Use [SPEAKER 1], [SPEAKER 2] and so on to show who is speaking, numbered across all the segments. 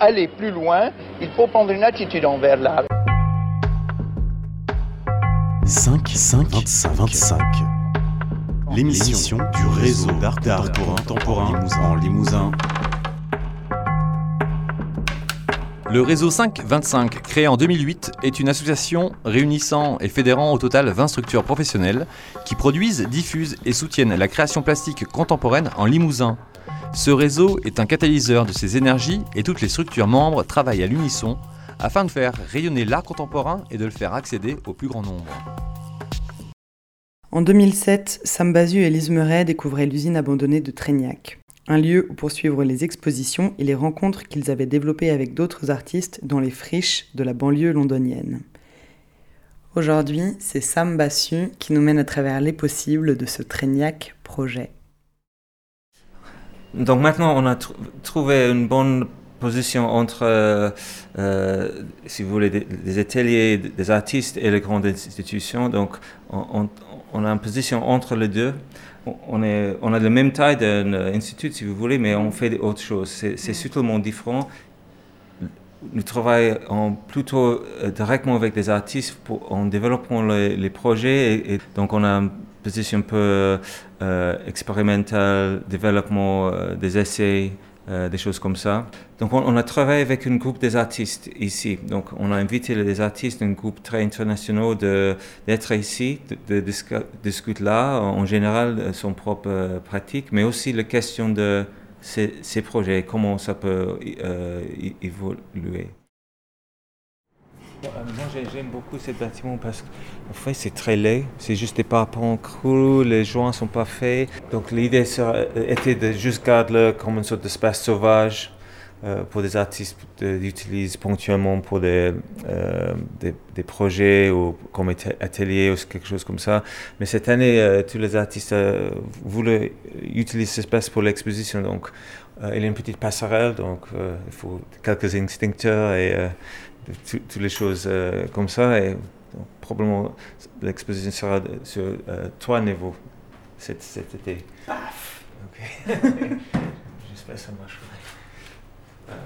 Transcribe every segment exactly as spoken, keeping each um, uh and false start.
[SPEAKER 1] aller plus loin, il faut prendre une attitude envers l'art.
[SPEAKER 2] cinq, cinq, vingt-cinq, vingt-cinq. L'émission du réseau d'art contemporain en Limousin.
[SPEAKER 3] Le réseau cinq vingt-cinq, créé en deux mille huit, est une association réunissant et fédérant au total vingt structures professionnelles qui produisent, diffusent et soutiennent la création plastique contemporaine en Limousin. Ce réseau est un catalyseur de ces énergies et toutes les structures membres travaillent à l'unisson afin de faire rayonner l'art contemporain et de le faire accéder au plus grand nombre.
[SPEAKER 4] En deux mille sept, Sam Basu et Lise Murray découvraient l'usine abandonnée de Trégnac, un lieu où poursuivre les expositions et les rencontres qu'ils avaient développées avec d'autres artistes dans les friches de la banlieue londonienne. Aujourd'hui, c'est Sam Basu qui nous mène à travers les possibles de ce Trégnac projet.
[SPEAKER 5] Donc maintenant, on a tr- trouvé une bonne position entre, euh, euh, si vous voulez, des, des ateliers des artistes et les grandes institutions. Donc on, on, on a une position entre les deux. On, est, on a la même taille d'un institut, si vous voulez, mais on fait autre chose. C'est, c'est totalement différent. Nous travaillons plutôt directement avec des artistes pour, en développant les, les projets. Et, et donc on a une position un peu euh, expérimentale, développement euh, des essais, euh, des choses comme ça. Donc on, on a travaillé avec un groupe des artistes ici. Donc on a invité les artistes, un groupe très international de, d'être ici, de, de discuter là, en général, son propre euh, pratique, mais aussi la question de ces, ces projets, comment ça peut euh, évoluer. Moi, j'aime beaucoup ce bâtiment parce qu'en fait, c'est très laid. C'est juste des parpaings crus, les joints ne sont pas faits. Donc, l'idée serait, était de juste garder comme une sorte d'espace sauvage euh, pour des artistes d'utiliser ponctuellement pour des, euh, des, des projets ou comme atelier ou quelque chose comme ça. Mais cette année, euh, tous les artistes euh, voulaient utiliser cet espace pour l'exposition. Donc, euh, il y a une petite passerelle, donc euh, il faut quelques extincteurs et euh, toutes les choses euh, comme ça, et donc, probablement l'exposition sera de, sur euh, trois niveaux cet, cet été. Paf. Okay. J'espère que ça marcherait. Euh.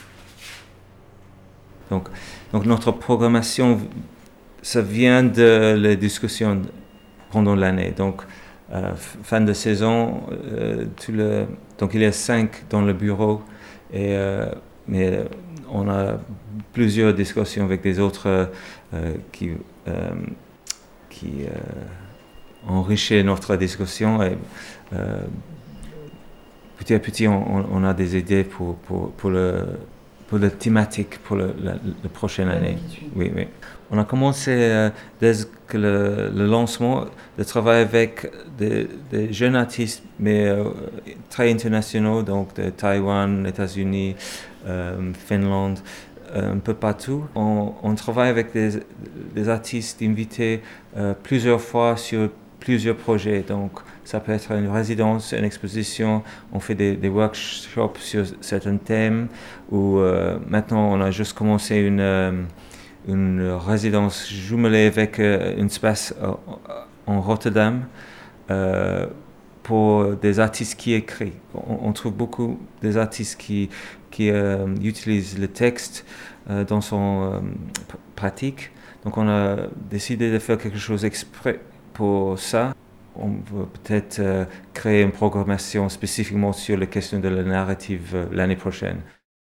[SPEAKER 5] Donc, donc notre programmation, ça vient de les discussions pendant l'année. Donc euh, fin de saison, euh, tout le, donc il y a cinq dans le bureau, et euh, mais on a plusieurs discussions avec des autres euh, qui, euh, qui euh, enrichissent notre discussion. Et, euh, petit à petit, on, on a des idées pour, pour, pour, le, pour la thématique pour le, la, la prochaine année. Oui, oui. On a commencé, euh, dès que le, le lancement, de travailler avec des, des jeunes artistes, mais euh, très internationaux, donc de Taïwan, États-Unis, euh, Finlande, euh, un peu partout. On, on travaille avec des, des artistes invités euh, plusieurs fois sur plusieurs projets. Donc, ça peut être une résidence, une exposition, on fait des, des workshops sur certains thèmes, ou euh, maintenant on a juste commencé une, euh, une résidence jumelée avec euh, un espace euh, en Rotterdam euh, pour des artistes qui écrivent. On, on trouve beaucoup des artistes qui, qui euh, utilisent le texte euh, dans son euh, pratique. Donc on a décidé de faire quelque chose exprès pour ça. On veut peut-être euh, créer une programmation spécifiquement sur la question de la narrative euh, l'année prochaine.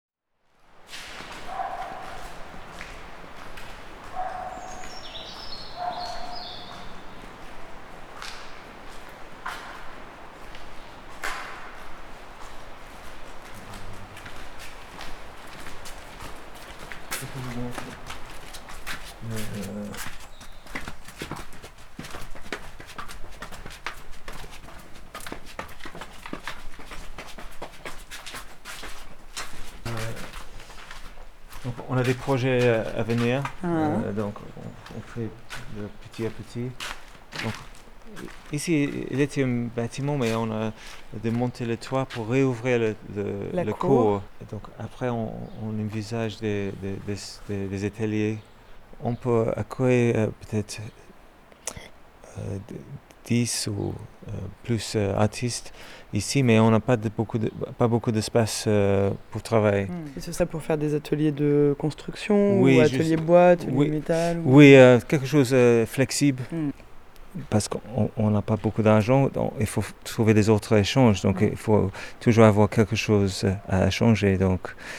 [SPEAKER 5] Donc, on a des projets à venir, ah. euh, donc on, on fait de petit à petit. Donc, ici, il était un bâtiment, mais on a démonté le toit pour réouvrir le, le, le cours. Donc après, on, on envisage des, des, des, des ateliers. On peut accueillir euh, peut-être euh, dix ou euh, plus euh, artistes ici, mais on n'a pas, de, beaucoup de, pas beaucoup d'espace euh, pour travailler.
[SPEAKER 4] Et ce serait pour faire des ateliers de construction
[SPEAKER 5] oui,
[SPEAKER 4] ou ateliers
[SPEAKER 5] juste,
[SPEAKER 4] bois, ateliers
[SPEAKER 5] oui,
[SPEAKER 4] métal ou...
[SPEAKER 5] Oui, euh, quelque chose de euh, flexible.
[SPEAKER 4] Mm.
[SPEAKER 5] Parce qu'on n'a pas beaucoup d'argent, donc il faut trouver des autres échanges. Donc
[SPEAKER 4] Mm.
[SPEAKER 5] il faut toujours avoir quelque chose à changer. Donc,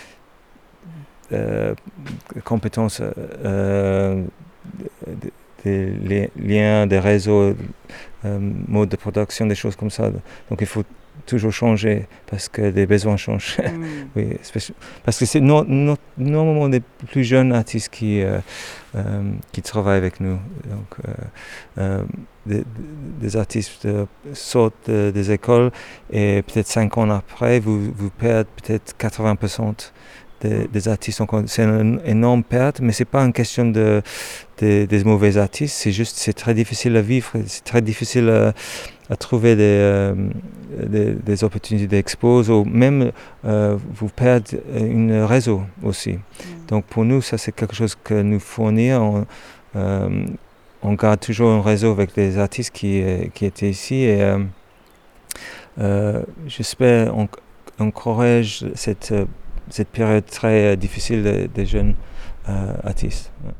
[SPEAKER 5] euh, compétences, euh, des, des liens, des réseaux, euh, modes de production, des choses comme ça. Donc il faut toujours changer parce que les besoins changent.
[SPEAKER 4] Mm.
[SPEAKER 5] Oui, parce que c'est no, no, normalement les plus jeunes artistes qui, euh, euh, qui travaillent avec nous. Donc, euh, euh, des, des artistes euh, sortent de, des écoles et peut-être cinq ans après, vous, vous perdez peut-être quatre-vingts pour cent des, des artistes. Donc, c'est une énorme perte, mais ce n'est pas une question de, de, des mauvais artistes, c'est juste c'est très difficile à vivre, c'est très difficile à, à trouver des, euh, des, des opportunités d'expose ou même euh, vous perdez un réseau aussi. Mm. Donc pour nous, ça c'est quelque chose que nous fournissons. On, euh, on garde toujours un réseau avec des artistes qui, qui étaient ici et euh, euh, j'espère on encourage cette, cette période très difficile des, des jeunes euh, artistes. Ouais.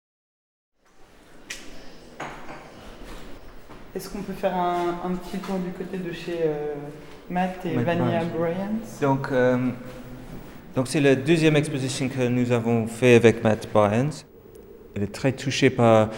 [SPEAKER 4] Est-ce qu'on peut faire un, un petit tour du côté de chez euh, Matt et
[SPEAKER 5] Matt
[SPEAKER 4] Vania
[SPEAKER 5] Bryans.
[SPEAKER 4] Bryans?
[SPEAKER 5] Donc, euh, donc c'est la deuxième exposition que nous avons fait avec Matt Bryans. Il est très touché par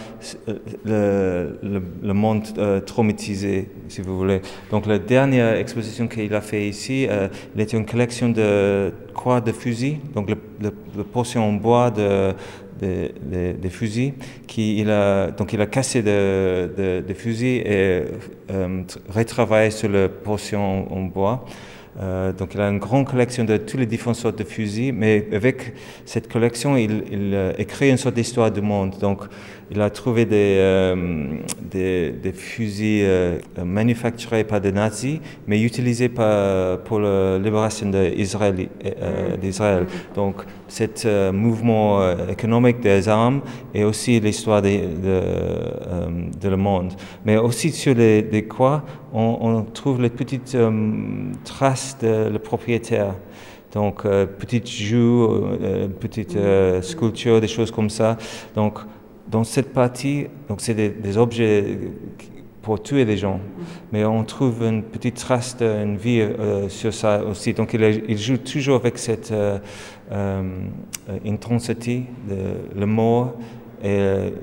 [SPEAKER 5] le, le, le monde euh, traumatisé, si vous voulez. Donc la dernière exposition qu'il a fait ici, euh, il était une collection de croix de fusils, donc le, le, le portion en bois de Des, des, des fusils, qui il a, donc il a cassé des de, de fusils et euh, retravaillé sur la portion en, en bois. Euh, donc il a une grande collection de toutes les différentes sortes de fusils, mais avec cette collection, il, il a écrit une sorte d'histoire du monde. Donc il a trouvé des, euh, des, des fusils euh, manufacturés par des nazis, mais utilisés par, pour la libération d'Israël. Euh, d'Israël. Donc cet euh, mouvement euh, économique des armes et aussi l'histoire de, de, euh, de le monde. Mais aussi sur les, les croix, on, on trouve les petites euh, traces de le propriétaire. Donc, euh, petites joues, euh, petites euh, sculptures, des choses comme ça. Donc, dans cette partie, donc c'est des, des objets pour tuer les gens, mais on trouve une petite trace d'une vie euh, sur ça aussi. Donc, il, a, il joue toujours avec cette euh, euh, intensité, de, le mort et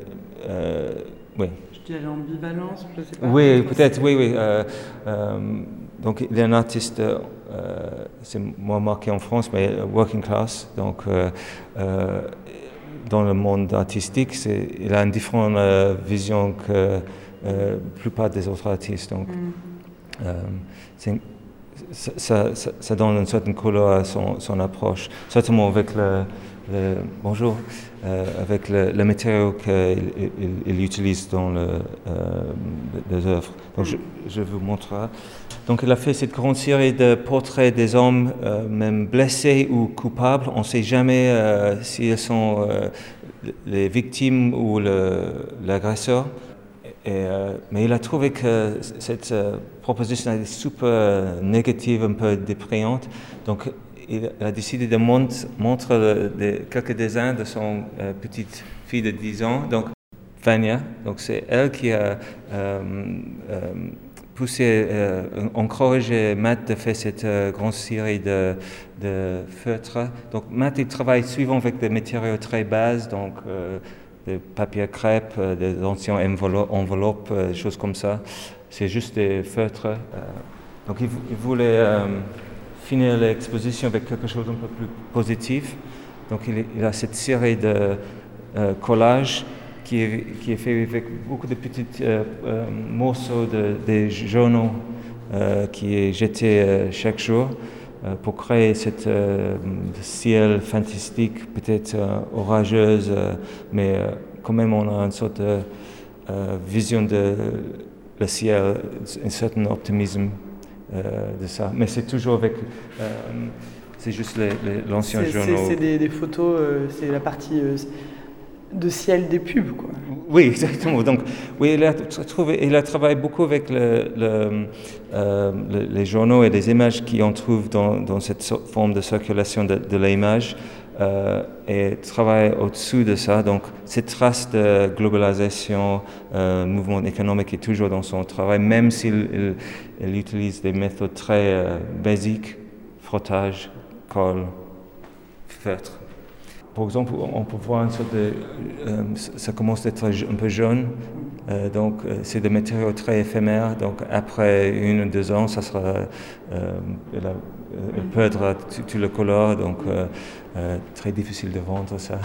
[SPEAKER 5] euh, oui.
[SPEAKER 4] Je dirais l'ambivalence, je sais pas.
[SPEAKER 5] Oui, peut-être, oui, oui. Euh, euh, donc, il est un artiste, euh, c'est moins marqué en France, mais working class. Donc, euh, euh, dans le monde artistique, c'est, il a une différente euh, vision que euh, la plupart des autres artistes. Donc, mm. euh, c'est, ça, ça, ça donne une certaine couleur à son, son approche, certainement avec le, le bonjour, euh, avec le, le matériau qu'il il, il utilise dans le, euh, les œuvres. Donc, je, je vous montrerai. Donc, il a fait cette grande série de portraits des hommes, euh, même blessés ou coupables. On ne sait jamais euh, s'ils sont euh, les victimes ou le, l'agresseur. Et, euh, mais il a trouvé que cette euh, proposition est super négative, un peu déprimante. Donc, il a décidé de montrer montre quelques dessins de son euh, petite fille de dix ans. Donc, Vania, donc c'est elle qui a euh, euh, poussé, euh, encouragé Matt de faire cette euh, grande série de, de feutres. Donc, Matt, il travaille souvent avec des matériaux très bas, donc euh, des papiers crêpes, euh, des anciennes enveloppes, enveloppes euh, des choses comme ça. C'est juste des feutres. Euh, donc, il, il voulait euh, finir l'exposition avec quelque chose d'un peu plus positif. Donc, il, il a cette série de euh, collages qui est, qui est fait avec beaucoup de petits euh, euh, morceaux de, des journaux euh, qui est jeté euh, chaque jour euh, pour créer cette euh, ciel fantastique, peut-être euh, orageuse, euh, mais euh, quand même on a une sorte de euh, vision de le ciel, un certain optimisme euh, de ça. Mais c'est toujours avec, euh, c'est juste les, les, l'ancien
[SPEAKER 4] c'est,
[SPEAKER 5] journaux.
[SPEAKER 4] C'est, c'est des, des photos, euh, c'est la partie euh, de ciel des pubs, quoi.
[SPEAKER 5] Oui, exactement. Donc, oui, il a, trouvé, il a travaillé beaucoup avec le, le, euh, le, les journaux et les images qu'on trouve dans, dans cette forme de circulation de, de l'image euh, et travaille au-dessus de ça. Donc, cette trace de globalisation, euh, mouvement économique est toujours dans son travail, même s'il il, il utilise des méthodes très euh, basiques, frottage, colle, feutre. Par exemple, on peut voir une sorte de... Euh, ça commence d'être un peu jaune, euh, donc euh, c'est des matériaux très éphémères, donc après une ou deux ans, ça sera... Euh, elle, a, elle perdra tout le couleur, donc euh, euh, très difficile de vendre ça.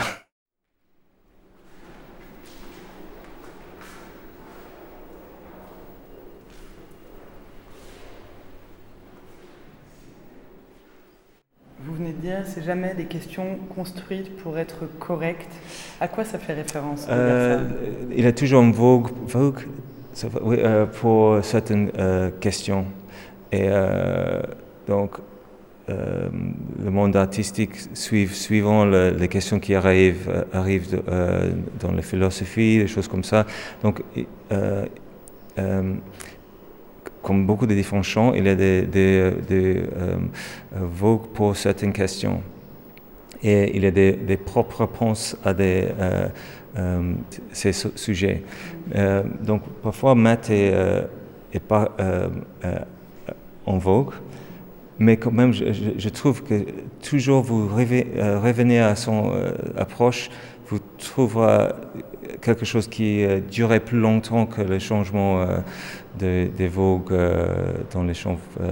[SPEAKER 4] Vous venez de dire, c'est jamais des questions construites pour être correctes. À quoi ça fait référence
[SPEAKER 5] euh, Il est toujours en vogue, vogue oui, euh, pour certaines euh, questions. Et euh, donc, euh, le monde artistique, suiv, suivant le, les questions qui arrivent, euh, arrivent de, euh, dans la philosophie, des choses comme ça. Donc, euh, euh, comme beaucoup de différents champs, il y a des, des, des euh, vogues pour certaines questions. Et il y a des, des propres réponses à des, euh, euh, ces sujets. Euh, donc parfois, maths est, euh, est pas euh, euh, en vogue, mais quand même, je, je trouve que toujours vous revenez à son euh, approche, vous trouverez quelque chose qui euh, durerait plus longtemps que le changement euh, de, des vogues euh, dans les champs euh,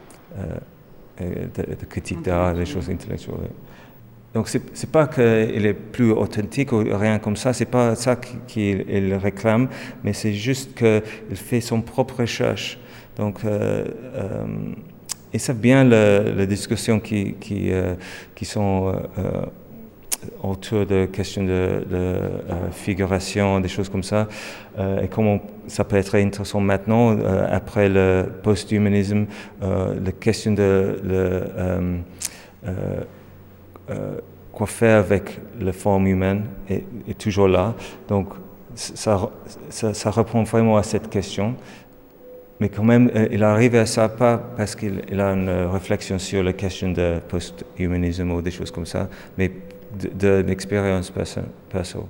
[SPEAKER 5] euh, de, de critique d'art, les choses intellectuelles. Donc c'est, c'est pas qu'il est plus authentique ou rien comme ça, c'est pas ça qu'il, qu'il réclame, mais c'est juste qu'il fait son propre recherche. Donc euh, euh, et c'est bien les discussions qui, qui, euh, qui sont euh, autour de questions de, de euh, figuration, des choses comme ça, euh, et comment ça peut être très intéressant maintenant, euh, après le post-humanisme, euh, la question de le, euh, euh, euh, quoi faire avec la forme humaine est, est toujours là. Donc ça, ça, ça répond vraiment à cette question. Mais quand même, euh, il arrive à ça pas parce qu'il il a une réflexion sur la question de post-humanisme ou des choses comme ça, mais de, de l'expérience perso.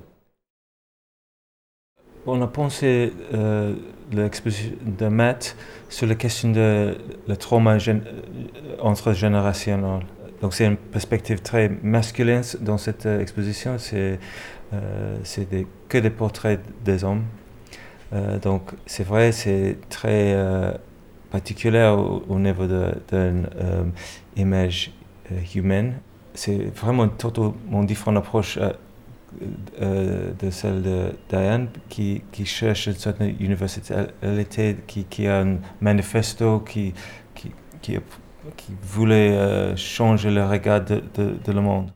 [SPEAKER 5] On a pensé euh, l'exposition de Matt sur la question de le trauma gén- entre-générationnel. Donc c'est une perspective très masculine dans cette euh, exposition, c'est, euh, c'est des, que des portraits des hommes. Euh, donc c'est vrai, c'est très euh, particulier au, au niveau d'une euh, image euh, humaine. C'est vraiment une totalement différente approche euh, euh, de celle de Diane, qui, qui cherche une certaine universalité, qui, qui a un manifesto, qui, qui, qui, qui voulait euh, changer le regard de, de, de le monde.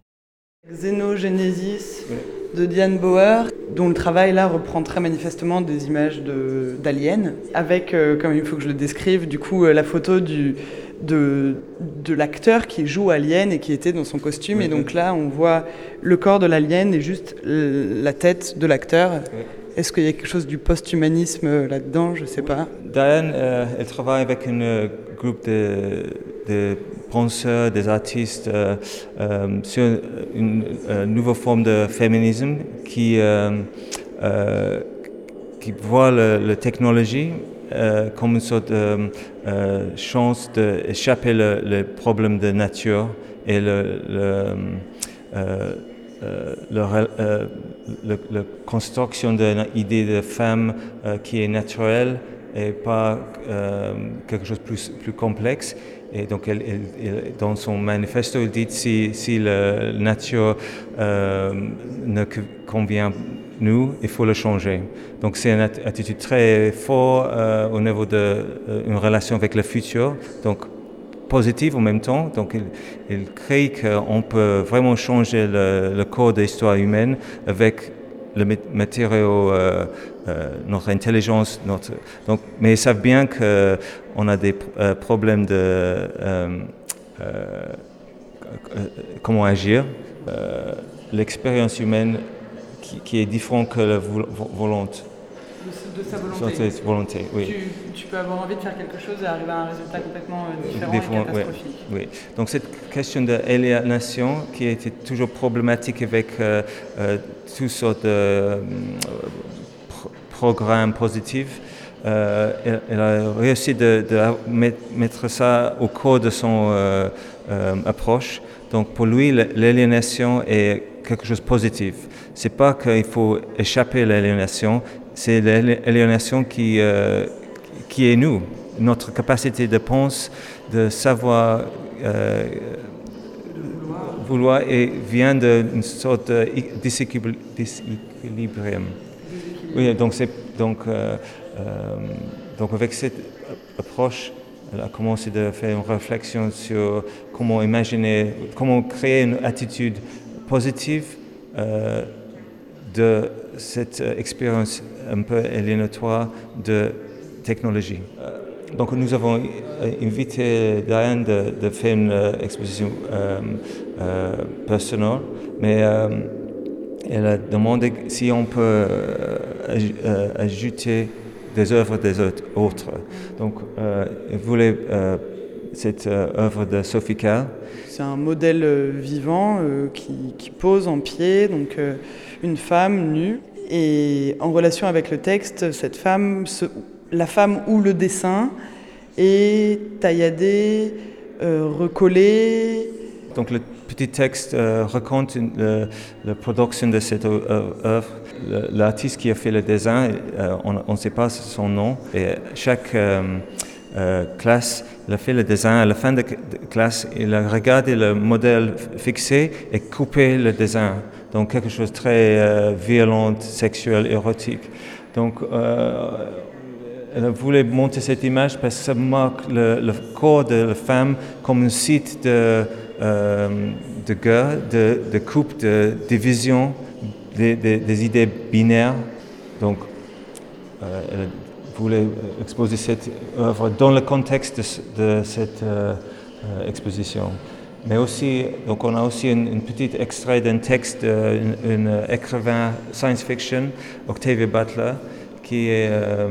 [SPEAKER 4] Xénogénésis de Diane Bauer, dont le travail là reprend très manifestement des images de, d'aliens, avec, euh, comme il faut que je le décrive, du coup euh, la photo du, de, de l'acteur qui joue Alien et qui était dans son costume. Oui, et donc oui. Là on voit le corps de l'alien et juste la tête de l'acteur. Oui. Est-ce qu'il y a quelque chose du post-humanisme là-dedans? Je ne sais pas.
[SPEAKER 5] Diane, euh, elle travaille avec un groupe de, de penseurs, des artistes euh, euh, sur une, une nouvelle forme de féminisme qui, euh, euh, qui voit la, la technologie euh, comme une sorte de euh, chance d'échapper le, le problème de nature et le, le euh, Euh, le, euh, le, la construction d'une idée de femme euh, qui est naturelle et pas euh, quelque chose de plus, plus complexe. Et donc, elle, elle, elle, dans son manifesto, elle dit si, si la nature euh, ne convient nous, il faut le changer. Donc, c'est une attitude très forte euh, au niveau d'une euh, relation avec le futur. Donc, positive en même temps, donc il, il crée qu'on peut vraiment changer le, le corps de l'histoire humaine avec le matériau, euh, euh, notre intelligence, notre, donc, mais ils savent bien qu'on a des euh, problèmes de euh, euh, comment agir. Euh, l'expérience humaine qui, qui est différent que la vo- vo- volonté.
[SPEAKER 4] De sa volonté.
[SPEAKER 5] Sa volonté, oui.
[SPEAKER 4] Tu, tu peux avoir envie de faire quelque chose et arriver à un résultat complètement euh, différent
[SPEAKER 5] Différent,
[SPEAKER 4] et catastrophique.
[SPEAKER 5] Oui, oui. Donc cette question d'aliénation qui a été toujours problématique avec euh, euh, toutes sortes de euh, pro- programmes positifs, euh, elle, elle a réussi de, de mettre ça au cœur de son euh, euh, approche. Donc pour lui, l'aliénation est quelque chose de positif. C'est pas qu'il faut échapper à l'aliénation, c'est l'aliénation qui, euh, qui est nous, notre capacité de penser, de savoir euh, vouloir, et vient d'une sorte de déséquilibrium. Oui, donc, c'est, donc, euh, euh, donc avec cette approche, elle a commencé à faire une réflexion sur comment imaginer, comment créer une attitude positive euh, de cette expérience un peu aliénatoire de technologie. Donc nous avons invité Diane de, de faire une exposition euh, euh, personnelle, mais euh, elle a demandé si on peut euh, euh, ajouter des œuvres des autres. Donc euh, elle voulait euh, cette euh, œuvre de Sophie Calle.
[SPEAKER 4] C'est un modèle euh, vivant euh, qui, qui pose en pied, donc euh, une femme nue. Et en relation avec le texte, cette femme, se, la femme ou le dessin est tailladée, euh, recollée.
[SPEAKER 5] Donc le petit texte euh, raconte une, le, la production de cette œuvre. L'artiste qui a fait le dessin, euh, on ne sait pas son nom. Et chaque euh, euh, classe, il a fait le dessin. À la fin de la classe, il a regardé le modèle fixé et coupé le dessin. Donc quelque chose de très euh, violent, sexuel, érotique. Donc euh, elle voulait monter cette image parce que ça marque le, le corps de la femme comme un site de, euh, de guerre, de, de coupe, de division, des, des, des idées binaires. Donc euh, elle voulait exposer cette œuvre dans le contexte de, de cette euh, euh, exposition. Mais aussi, donc on a aussi un, un petit extrait d'un texte d'un écrivain science-fiction, Octavia Butler, qui est euh,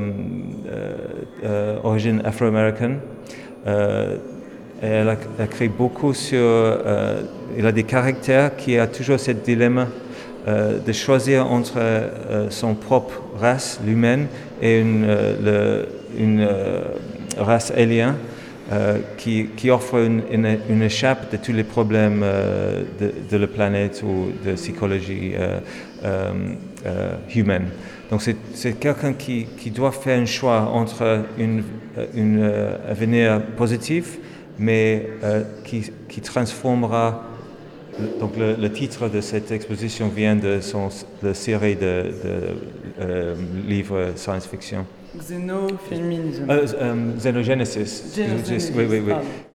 [SPEAKER 5] euh, d'origine afro-américaine. Euh, elle a écrit beaucoup sur... Euh, il a des caractères qui a toujours ce dilemme euh, de choisir entre euh, son propre race, l'humaine, et une, euh, le, une euh, race alien. Euh, qui, qui offre une, une, une échappe de tous les problèmes euh, de, de la planète ou de psychologie euh, euh, euh, humaine. Donc c'est, c'est quelqu'un qui, qui doit faire un choix entre une, une euh, avenir positif, mais euh, qui, qui transformera. Donc le, le titre de cette exposition vient de son de série de, de euh, livres science-fiction.
[SPEAKER 4] Xénoféminisme.
[SPEAKER 5] Euh, euh, Xénogenesis.
[SPEAKER 4] Xénogenesis.
[SPEAKER 5] Oui, oui, oui.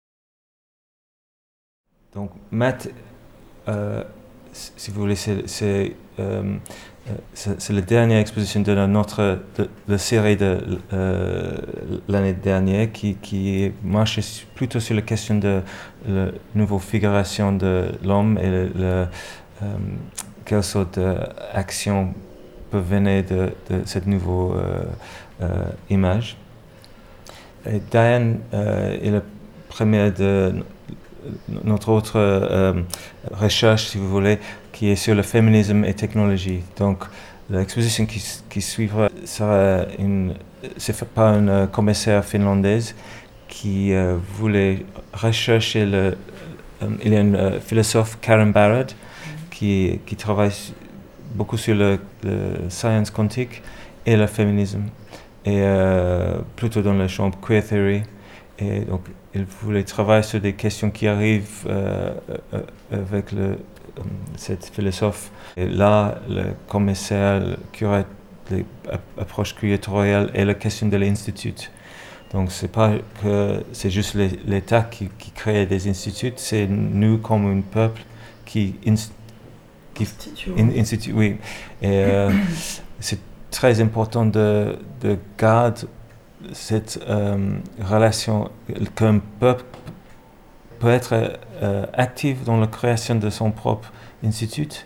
[SPEAKER 5] Donc, Matt, euh, si vous voulez, c'est, c'est, euh, c'est, c'est la dernière exposition de notre de, de série de euh, l'année dernière qui, qui marche plutôt sur la question de la nouvelle figuration de l'homme et le, le, euh, quelle sorte d'action peut venir de, de cette nouvelle euh, euh, image. Et Diane euh, est la première de notre autre euh, recherche, si vous voulez, qui est sur le féminisme et technologie. Donc, l'exposition qui, qui suivra sera une, c'est fait par une commissaire finlandaise qui euh, voulait rechercher le. Euh, il y a une euh, philosophe, Karen Barad, qui, qui travaille beaucoup sur le, le science quantique et le féminisme, et euh, plutôt dans le champ queer theory. Et donc, il voulait travailler sur des questions qui arrivent euh, euh, avec le, euh, cette philosophe. Et là, le commissaire, le curé de l'approche curatoriale est la question de l'institut. Donc, c'est pas que c'est juste les, l'État qui, qui crée des instituts, c'est nous comme un peuple qui inst, qui institut. In, institut, oui. Et euh, c'est très important de, de garder cette euh, relation qu'un peuple peut être euh, actif dans la création de son propre institut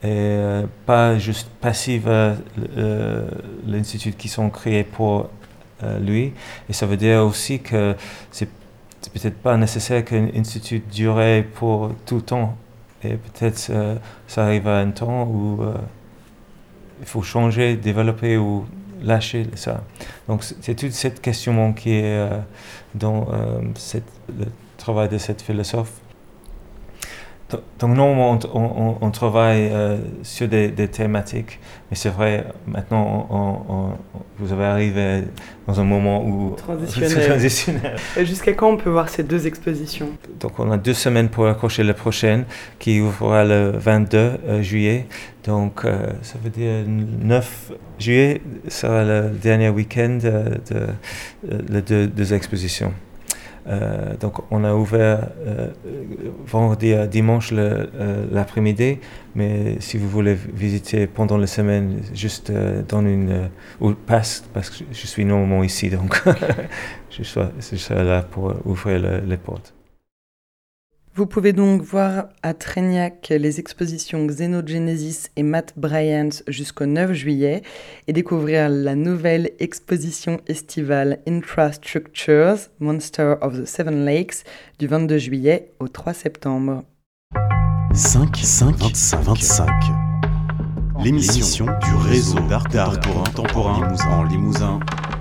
[SPEAKER 5] et euh, pas juste passive euh, euh, l'institut qui sont créés pour euh, lui. Et ça veut dire aussi que c'est, c'est peut-être pas nécessaire qu'un institut dure pour tout le temps. Et peut-être euh, ça arrive à un temps où euh, il faut changer, développer ou lâcher ça. Donc c'est toute cette question qui est euh, dans euh, cette, le travail de cette philosophe. Donc normalement on, on, on travaille euh, sur des, des thématiques, mais c'est vrai, maintenant on, on, vous avez arrivé dans un moment où
[SPEAKER 4] transitionnel.
[SPEAKER 5] transitionnel.
[SPEAKER 4] Et jusqu'à quand on peut voir ces deux expositions?
[SPEAKER 5] Donc on a deux semaines pour accrocher la prochaine, qui ouvrira le vingt-deux juillet. Donc euh, ça veut dire neuf juillet sera le dernier week-end de, de, de, de deux, deux expositions. Euh, donc on a ouvert euh, vendredi à dimanche le, euh, l'après-midi, mais si vous voulez visiter pendant la semaine, juste euh, dans une euh, ou passe, parce que je suis normalement ici, donc je, suis, je serai là pour ouvrir le, les portes.
[SPEAKER 4] Vous pouvez donc voir à Traignac les expositions Xenogenesis et Matt Bryant jusqu'au neuf juillet et découvrir la nouvelle exposition estivale Infrastructures, Monster of the Seven Lakes du vingt-deux juillet au trois septembre.
[SPEAKER 2] cinq, cinq, vingt-cinq, vingt-cinq. L'émission du réseau d'art contemporain en Limousin.